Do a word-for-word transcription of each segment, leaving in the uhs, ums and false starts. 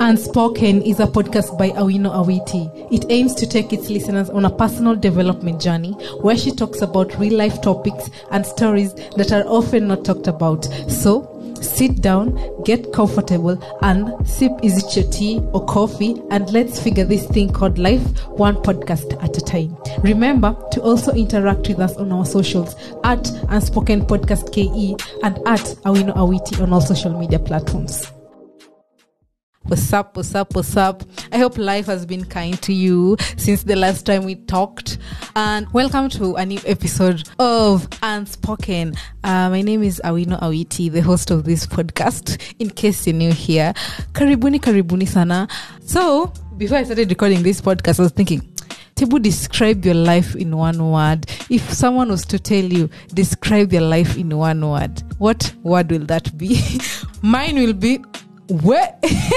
Unspoken is a podcast by Awino Awiti. It aims to take its listeners on a personal development journey where she talks about real-life topics and stories that are often not talked about. So, sit down, get comfortable, and sip is it your tea or coffee, and let's figure this thing called life one podcast at a time. Remember to also interact with us on our socials at Unspoken Podcast K E and at Awino Awiti on all social media platforms. What's up, what's up, what's up? I hope life has been kind to you since the last time we talked. And welcome to a new episode of Unspoken. Uh, my name is Awino Awiti, the host of this podcast. In case you're new here, karibuni, karibuni sana. So, before I started recording this podcast, I was thinking, Tebu, describe your life in one word. If someone was to tell you, describe your life in one word, what word will that be? Mine will be where.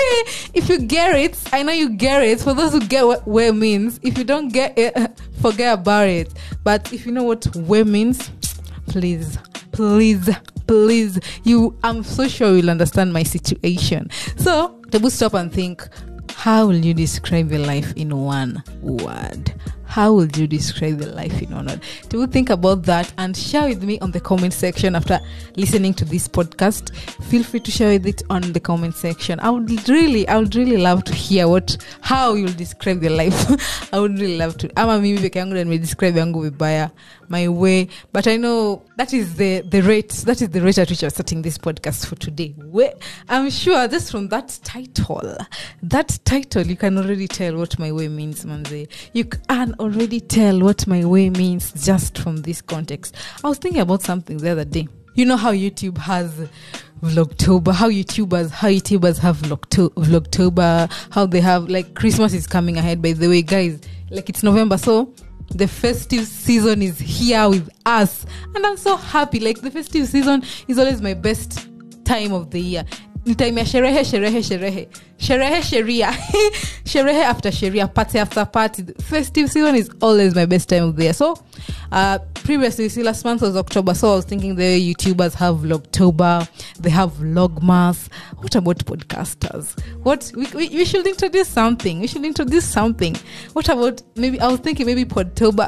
If you get it, I know you get it. For those who get what where means, if you don't get it, forget about it. But if you know what where means, please, please, please, you, I'm so sure you'll understand my situation. So, Tebu, stop and think. How will you describe your life in one word? How would you describe your life in one word? Do you think about that and share with me on the comment section after listening to this podcast? Feel free to share with it on the comment section. I would really, I would really love to hear what, how you'll describe your life. I would really love to. Ama mimi peke yangu ndio describe yangu vibaya, my way. But I know that is the the rate. That is the rate at which I'm starting this podcast for today. Where I'm sure just from that title, that title, you can already tell what my way means, manze. You can already tell what my way means just from this context. I was thinking about something the other day. You know how YouTube has Vlogtober, how YouTubers, how YouTubers have Vlogto- Vlogtober, how they have, like, Christmas is coming ahead, by the way, guys. Like, it's November, so the festive season is here with us. And I'm so happy. Like, the festive season is always my best time of the year. Ni time ya sherehe, sherehe, sherehe. Sherehe, sheria. Sherehe after sheria, party after party. The festive season is always my best time of the year. So, uh, previously, see, last month was October, so I was thinking the YouTubers have Vlogtober, they have Vlogmas. What about podcasters? What, we, we, we should introduce something. We should introduce something. What about, maybe, I was thinking maybe Podtober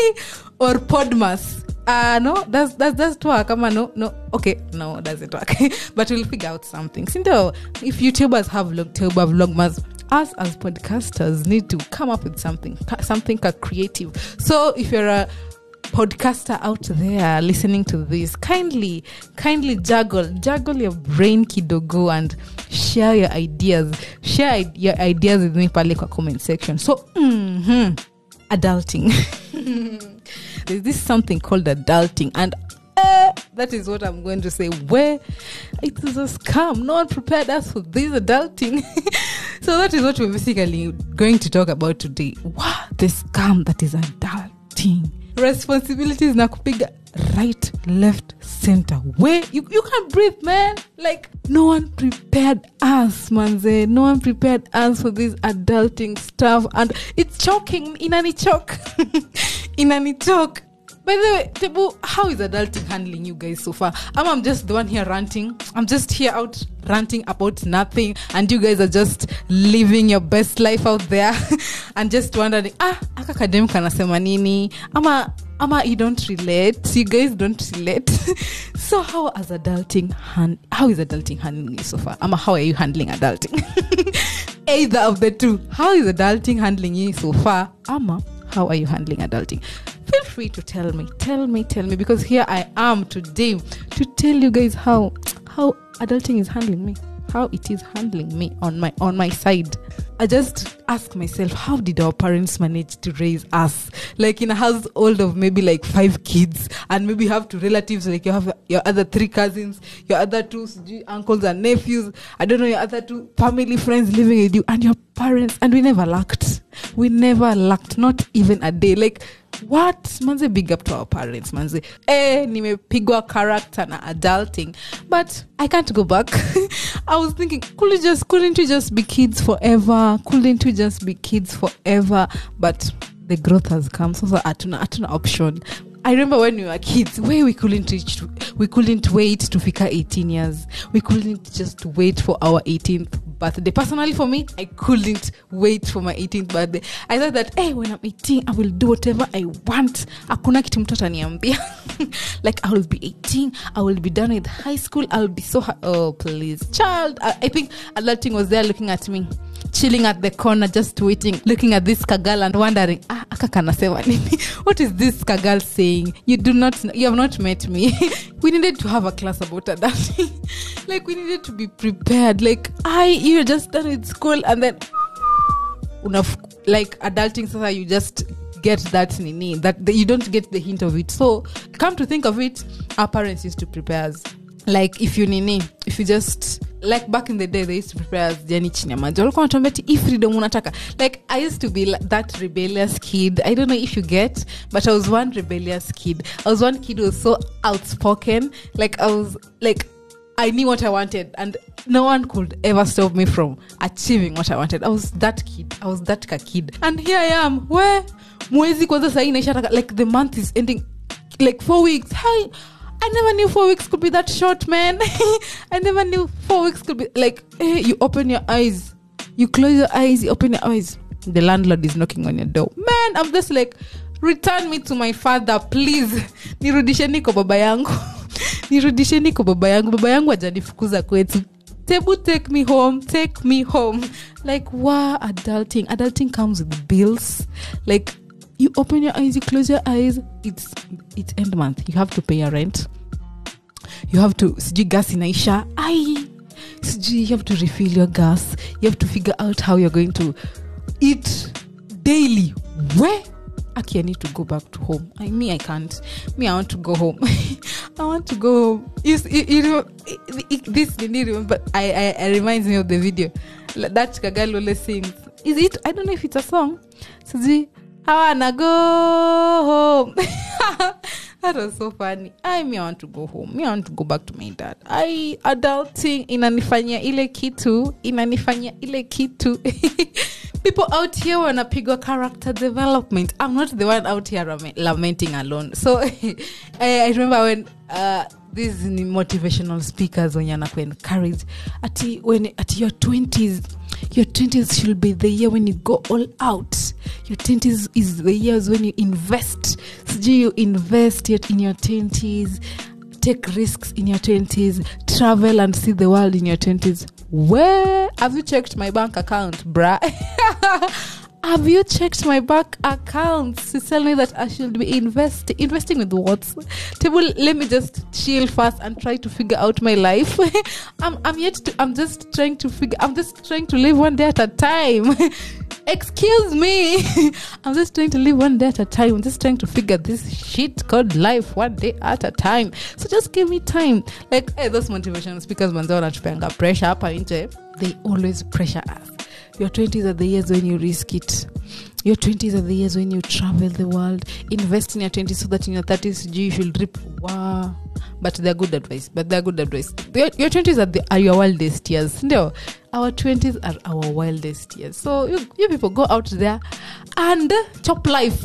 or Podmas. Uh, no, that's, that's, that's work. Come on, no, no. Okay, no, doesn't work. But we'll figure out something. So, if YouTubers have Vlogtober, Vlogmas, us as podcasters need to come up with something, something creative. So, if you're a podcaster out there listening to this, kindly, kindly juggle, juggle your brain kidogo and share your ideas. Share your ideas with me pale kwa comment section. So, mm-hmm, adulting. There's this something called adulting, and uh, that is what I'm going to say. Where it is a scam. No one prepared us for this adulting. So that is what we're basically going to talk about today. Wow, the scam that is adulting. Responsibilities na kupiga right, left, center. Where you, you can't breathe, man. Like, no one prepared us, manze. No one prepared us for this adulting stuff, and it's choking. Inani choke. Inani choke. By the way, Tebu, how is adulting handling you guys so far? I'm, I'm just the one here ranting. I'm just here out ranting about nothing, and you guys are just living your best life out there and just wondering, ah, aka kadem kanasema nini? Ama, ama you don't relate. You guys don't relate. So how is adulting hand, how is adulting handling you so far? Ama, how are you handling adulting? Either of the two. How is adulting handling you so far? Ama, how are you handling adulting? Feel free to tell me, tell me, tell me, because here I am today to tell you guys how how adulting is handling me, how it is handling me on my on my side. I just ask myself, how did our parents manage to raise us? Like in a household of maybe like five kids, and maybe you have two relatives, like you have your other three cousins, your other two uncles and nephews, I don't know, your other two family friends living with you, and your parents, and we never lacked. We never lacked, not even a day. Like, what? Manze, big up to our parents, manze. Eh, nimepigwa character na adulting. But I can't go back. I was thinking, could we just, couldn't we just be kids forever? Couldn't we just be kids forever? But the growth has come. So, so atuna, atuna option. I remember when we were kids, where we couldn't reach, to, we couldn't wait to fika eighteen years. We couldn't just wait for our eighteenth birthday. Personally, for me, I couldn't wait for my eighteenth birthday. I thought that, hey, when I'm eighteen, I will do whatever I want. Hakuna kitu mtu ataniambia. Like, I will be eighteen. I will be done with high school. I'll be so... Ha- oh, please. Child. I, I think adulting was there looking at me. Chilling at the corner, just waiting, looking at this kagal and wondering, ah, aka kanasema nini? What is this kagal saying? You do not, you have not met me. We needed to have a class about adulting. Like, we needed to be prepared. Like, I, you're just done with school and then, unaf, like, adulting, so you just get that nini, that the, you don't get the hint of it. So, come to think of it, our parents used to prepare us. Like, if you nini, if you just, like back in the day, they used to prepare us jani chini ya maji. Walikuwa wanatuambia if freedom unataka. Like, I used to be like that rebellious kid. I don't know if you get, but I was one rebellious kid. I was one kid who was so outspoken. Like, I was, like, I knew what I wanted and no one could ever stop me from achieving what I wanted. I was that kid. I was that ka kid. And here I am. Where? Mwezi kwanza sahi inaisha, like, the month is ending, like, four weeks. Hi. I never knew four weeks could be that short, man. I never knew four weeks could be like, hey, you open your eyes, you close your eyes, you open your eyes. The landlord is knocking on your door. Man, I'm just like, return me to my father, please. Nirudisheni kwa baba yangu. Nirudisheni kwa baba yangu. Baba yangu hajanifukuza kwetu. Tebu, take me home, take me home. Like, wow, adulting. Adulting comes with bills. Like, you open your eyes, you close your eyes. It's it's end month. You have to pay your rent. You have to sijui gas inaisha. Ai, sijui you have to refill your gas. You have to figure out how you're going to eat daily. Where? Aki, I need to go back to home. I mean, I can't. Me, I want to go home. I want to go home. You, you, you know, it, it, this didn't remember. I, I, I reminds me of the video that Kagal always sings. Is it? I don't know if it's a song. Sijui. I wanna go home. That was so funny. I me I want to go home. Me I want to go back to my dad. I adulting inanifanyia ile kitu, inanifanyia ile kitu. People out here wanapigwa character development. I'm not the one out here lamenting alone. So I, I remember when uh, these motivational speakers when you're not encouraged ati when at your twenties. Your twenties should be the year when you go all out. Your twenties is the years when you invest. So you invest in your twenties, take risks in your twenties, travel and see the world in your twenties. Where have you checked my bank account, bruh? Have you checked my bank account to tell me that I should be invest investing with what? Table, let me just chill first and try to figure out my life. I'm I'm yet to I'm just trying to figure I'm just trying to live one day at a time. Excuse me. I'm just trying to live one day at a time. I'm just trying to figure this shit called life one day at a time. So just give me time. Like, hey, those motivational speakers manzo wanatupanga pressure hapa nje. They always pressure us. Your twenties are the years when you risk it. Your twenties are the years when you travel the world. Invest in your twenties so that in your thirties you should reap. Wow. But they're good advice. But they're good advice. Your, your twenties are, the, are your wildest years. No. Our twenties are our wildest years. So you, you people go out there and chop life.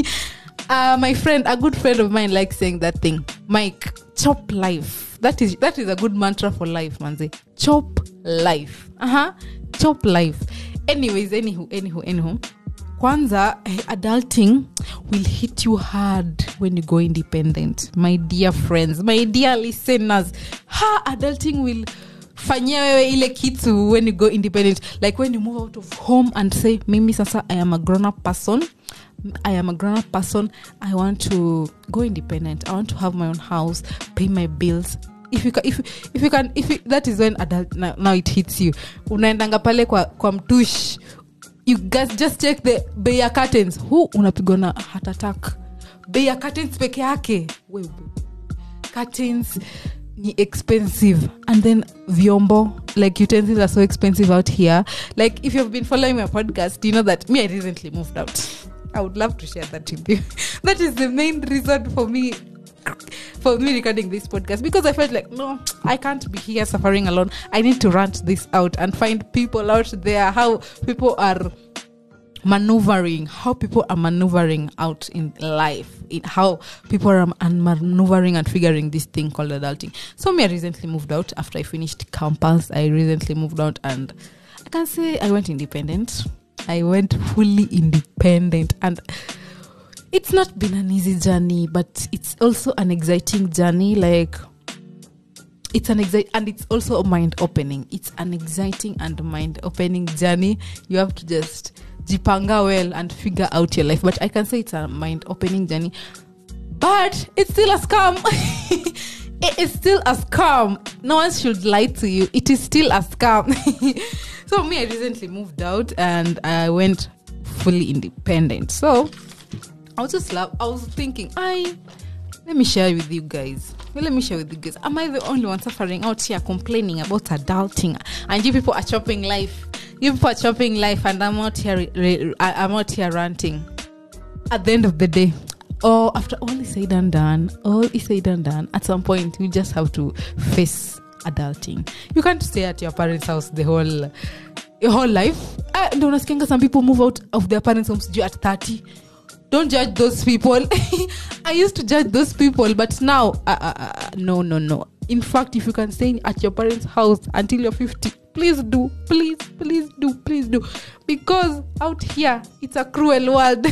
uh, my friend, a good friend of mine likes saying that thing. Mike, chop life. That is that is a good mantra for life, manze. Chop life. Uh-huh. Chop life. Anyways, anywho, anywho, anywho. Kwanza, adulting will hit you hard when you go independent. My dear friends, my dear listeners, ha, adulting will fanyia wewe ile kitu when you go independent. Like when you move out of home and say, Mimi sasa, I am a grown-up person. I am a grown-up person. I want to go independent. I want to have my own house, pay my bills. If you can, if if you can, if you, that is when adult now, now it hits you. Unaendanga pale kwa kwa mtush. You guys just check the bei ya curtains. Who unapigwa na heart attack? Bei ya curtains peke yake. Wewe. Curtains ni expensive, and then vyombo, like utensils are so expensive out here. Like if you've been following my podcast, you know that me I recently moved out. I would love to share that with you. That is the main reason for me for me recording this podcast, because I felt like, no, I can't be here suffering alone. I need to rant this out and find people out there, how people are maneuvering, how people are maneuvering out in life, in how people are maneuvering and figuring this thing called adulting. So me, I recently moved out after I finished campus. I recently moved out, and can say I went independent. I went fully independent, and it's not been an easy journey, but it's also an exciting journey. Like, it's an exciting, and it's also a mind-opening. It's an exciting and mind-opening journey. You have to just jipanga well and figure out your life. But I can say it's a mind-opening journey. But it's still a scam. It is still a scam. No one should lie to you. It is still a scam. So me, I recently moved out and I went fully independent. So I was just love. I was thinking, I let me share with you guys. Well, let me share with you guys. Am I the only one suffering out here complaining about adulting? And you people are chopping life. You people are chopping life, and I'm out here. I'm out here ranting. At the end of the day, oh, after all is said and done, all is said and done, at some point you just have to face adulting. You can't stay at your parents' house the whole your whole life. I don't know, some people move out of their parents' homes at thirty. Don't judge those people. I used to judge those people, but now, uh, uh, uh, no, no, no. In fact, if you can stay at your parents' house until you're fifty, please do, please, please do, please do. Because out here, it's a cruel world.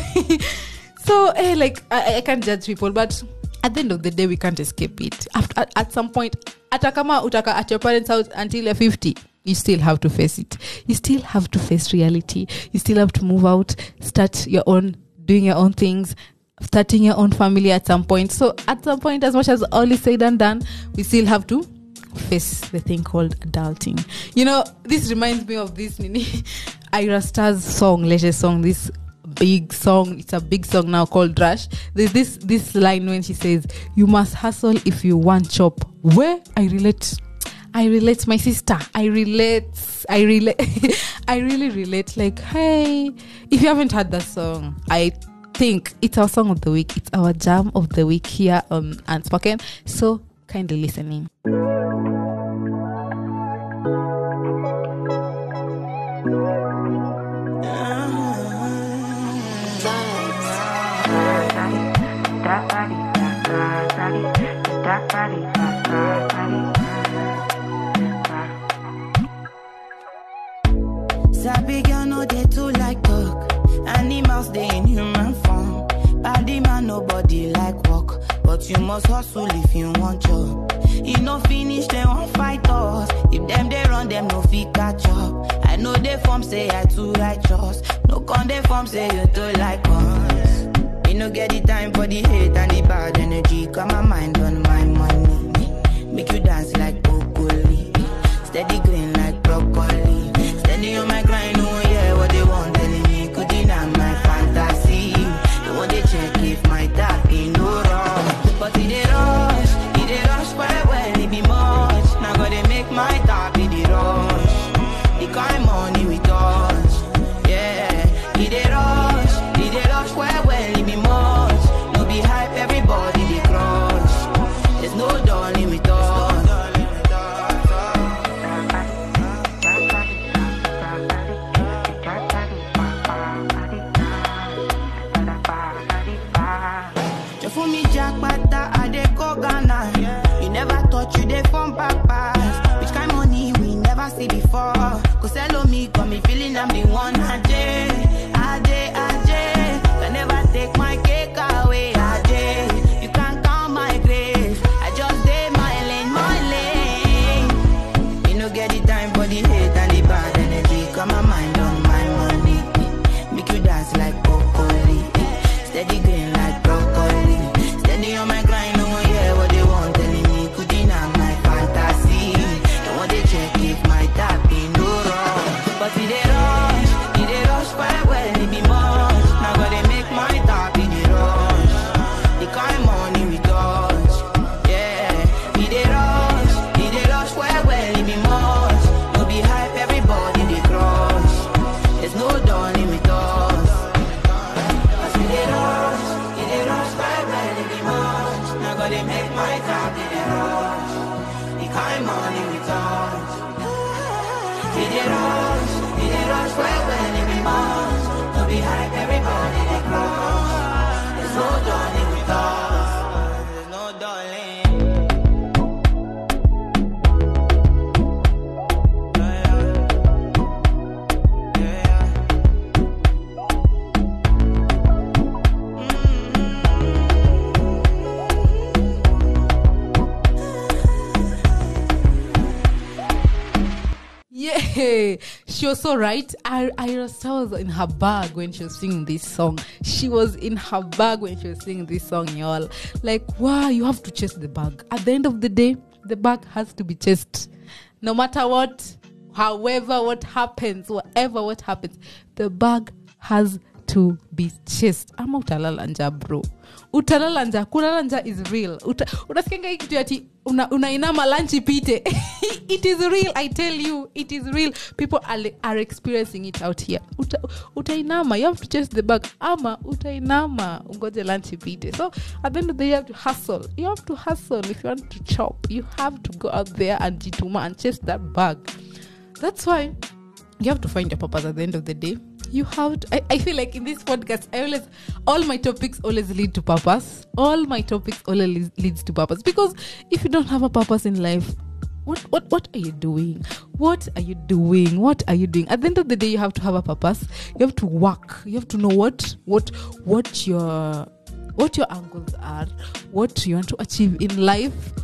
So, eh, like, I, I can't judge people, but at the end of the day, we can't escape it. After, at, at some point, atakama utaka at your parents' house until you're fifty, you still have to face it. You still have to face reality. You still have to move out, start your own, doing your own things, starting your own family at some point. So, at some point, as much as all is said and done, we still have to face the thing called adulting. You know, this reminds me of this Nini Ira Star's song, Leisure Song, this big song. It's a big song now called Rush. There's this this line when she says, "You must hustle if you want chop." Where I relate, I relate, my sister. I relate. I relate. I really relate. Like, hey, if you haven't heard that song, I think it's our song of the week. It's our jam of the week here on Unspoken. So kindly listening. Sabi girl no they too like talk. Animals they in human form. Body man nobody like walk. But you must hustle if you want job. You no finish they won't fight us. If them they run them no fit catch up. I know they form say I too righteous. No con they form say you too like us. You no get the time for the hate and the bad energy. Got my mind on my money. Make you dance like broccoli. Steady green like broccoli. Steady on my grind, oh yeah, what they want telling me. Could deny my fantasy. They want to check if my tap ain't no wrong. But it they rush, it they rush well, well, it be much. Now gotta make my tap in the rush. The kind money we touch, yeah. It they rush, it they rush well, well, it be much. No be hype, everybody they crush. There's no darling with us. For me, Jack Bata, I dey go Ghana. You never thought you dey from papas. Which kind money we never see before. Cause hello me, got me feeling I'm the one. Ajay, Ajay, Ajay. Can never take my cake away, Ajay. You can't count my grace. I just did my lane, my lane. You no get the time for the hate and the bad energy. Got my mind on my money. Make you dance like broccoli. Steady green like broccoli. Steady on my grind, oh yeah, what they want telling me. Could deny my fantasy. Don't want to check if my tap ain't no wrong. But if they rush, if they rush quite well, it be much. Now gotta make my tap in the rush. The kind money we touch, yeah. If they rush, if they rush quite well, it be much. No be hype, everybody they crush. There's no darling with us. But if they rush, if they rush quite well, it be much. Now gotta make my tap in the rush. The kind money we touch. If they rush, if they rush quite well, it be much. No be hype, everybody they crush. There's no darling with us. There's no darling. Yeah, she was so right. I, Ira Star was in her bag when she was singing this song. She was in her bag when she was singing this song, y'all. Like, wow, you have to chase the bag. At the end of the day, the bag has to be chased. No matter what, however, what happens, whatever what happens, the bag has to be chased. Ama utalala nja, bro. Utalala nja. Kulala nja is real. Uta, unasikenga hii kitu ati una, unainama lunch ipite. It is real, I tell you. It is real. People are, are experiencing it out here. Uta, utainama. You have to chase the bag. Ama utainama. Ungoje lunch ipite. So at the end of the day, you have to hustle. You have to hustle. If you want to chop, you have to go out there and jituma and chase that bag. That's why you have to find your purpose at the end of the day. You have to, I, I feel like in this podcast, I always, all my topics always lead to purpose. All my topics always leads to purpose. Because if you don't have a purpose in life, what, what, what are you doing? What are you doing? What are you doing? At the end of the day, you have to have a purpose. You have to work. You have to know what, what, what your, what your angles are, what you want to achieve in life,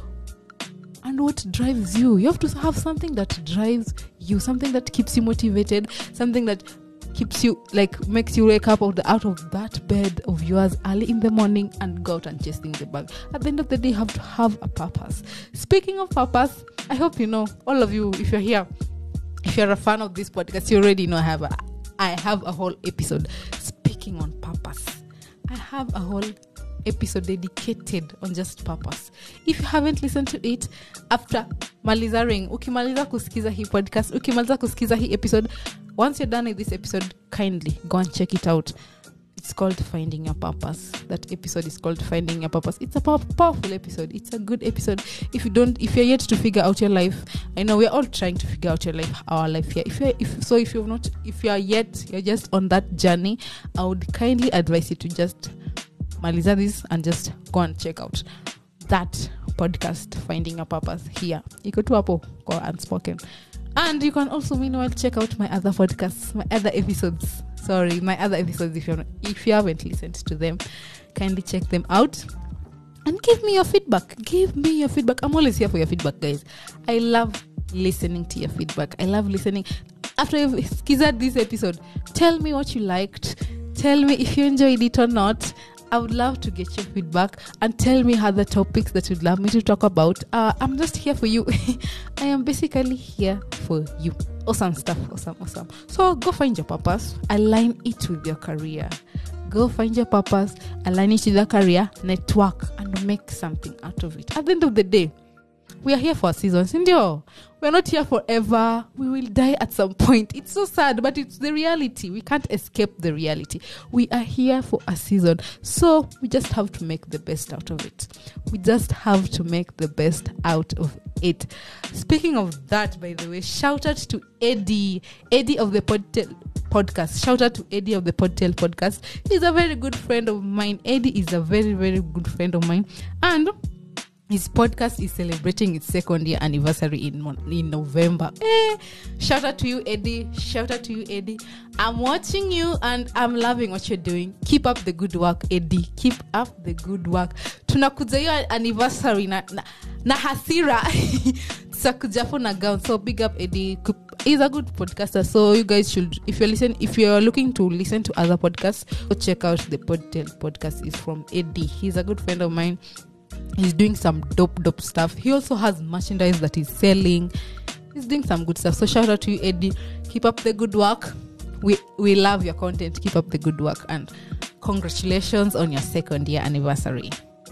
and what drives you. You have to have something that drives you, something that keeps you motivated, something that keeps you, like, makes you wake up out, the, out of that bed of yours early in the morning and go out and chasing the bag. At the end of the day, you have to have a purpose. Speaking of purpose, I hope you know, all of you, if you're here, if you're a fan of this podcast, you already know I have a, I have a whole episode speaking on purpose. I have a whole episode dedicated on just purpose. If you haven't listened to it, after maliza ring, ukimaliza kusikiza hii podcast, ukimaliza kusikiza hii episode, once you're done with this episode, kindly go and check it out. It's called Finding Your Purpose. That episode is called Finding Your Purpose. It's a pow- powerful episode. It's a good episode. If you don't, if you're yet to figure out your life, I know we're all trying to figure out your life, our life here. If you're, if so, if you've not, if you are yet, you're just on that journey, I would kindly advise you to just maliza this and just go and check out that podcast, Finding Your Purpose, here. Iko tu hapo kwa Unspoken. And you can also meanwhile check out my other podcasts, my other episodes. Sorry, my other episodes. If you if you haven't listened to them, kindly check them out and give me your feedback. Give me your feedback. I'm always here for your feedback, guys. I love listening to your feedback. I love listening. After you've skizzed this episode, tell me what you liked. Tell me if you enjoyed it or not. I would love to get your feedback and tell me other topics that you'd love me to talk about. Uh, I'm just here for you. I am basically here for you. Awesome stuff. Awesome, awesome. So go find your purpose. Align it with your career. Go find your purpose. Align it with your career. Network and make something out of it. At the end of the day, we are here for a season. Sindio, we're not here forever. We will die at some point. It's so sad, but it's the reality. We can't escape the reality. We are here for a season. So we just have to make the best out of it. We just have to make the best out of it. Speaking of that, by the way, shout out to Eddie. Eddie of the Podtail podcast. Shout out to Eddie of the Podtail podcast. He's a very good friend of mine. Eddie is a very, very good friend of mine. And his podcast is celebrating its second year anniversary in in November. Eh, shout out to you, Eddie. Shout out to you, Eddie. I'm watching you and I'm loving what you're doing. Keep up the good work, Eddie. Keep up the good work. Tunakuja hiyo anniversary na, na, na hasira. Tusakuja for na gown. So big up, Eddie. He's a good podcaster. So you guys should, if you're listen, if you're looking to listen to other podcasts, go check out the Podtail podcast. It's from Eddie. He's a good friend of mine. He's doing some dope, dope stuff. He also has merchandise that he's selling. He's doing some good stuff. So shout out to you, Eddie. Keep up the good work. We we love your content. Keep up the good work. And congratulations on your second year anniversary.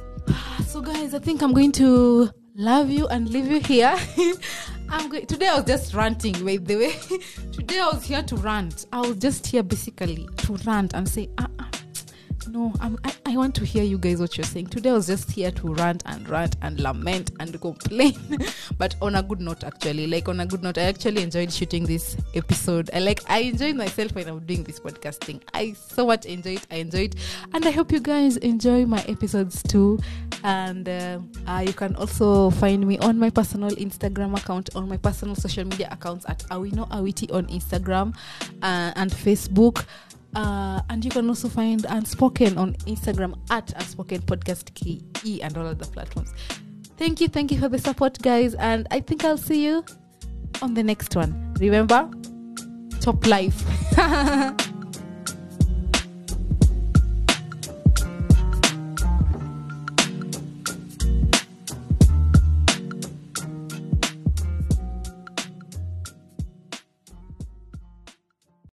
So guys, I think I'm going to love you and leave you here. I'm going, today I was just ranting, by the way. Today I was here to rant. I was just here basically to rant and say, ah, uh-uh. No, I'm, I, I want to hear you guys what you're saying. Today I was just here to rant and rant and lament and complain. But on a good note, actually. Like on a good note, I actually enjoyed shooting this episode. I like I enjoyed myself when I'm doing this podcasting. I so much enjoyed it. I enjoyed and I hope you guys enjoy my episodes too. And uh, uh, you can also find me on my personal Instagram account, on my personal social media accounts at Awino Awiti on Instagram uh, and Facebook. Uh, and you can also find Unspoken on Instagram at Unspoken Podcast K E and all other platforms. Thank you, thank you for the support, guys. And I think I'll see you on the next one. Remember, top life.